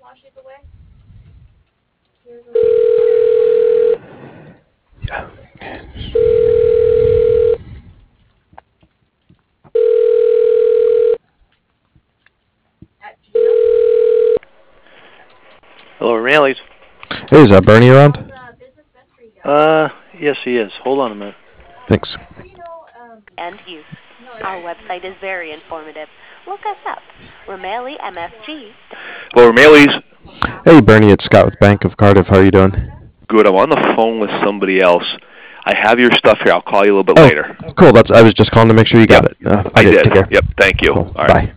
Yeah. Hello, Rallies. Hey, is Bernie around? Yes, he is. Hold on a minute. Thanks. And use. Our website is very informative. Look us up. Romali MFG. Hello, Rallies. Hey, Bernie, it's Scott with Bank of Cardiff. How are you doing? Good. I'm on the phone with somebody else. I have your stuff here. I'll call you a little bit Oh, later. cool. I was just calling to make sure you got it. I Okay, did. take care. Yep. Thank you. Cool. All right. Bye.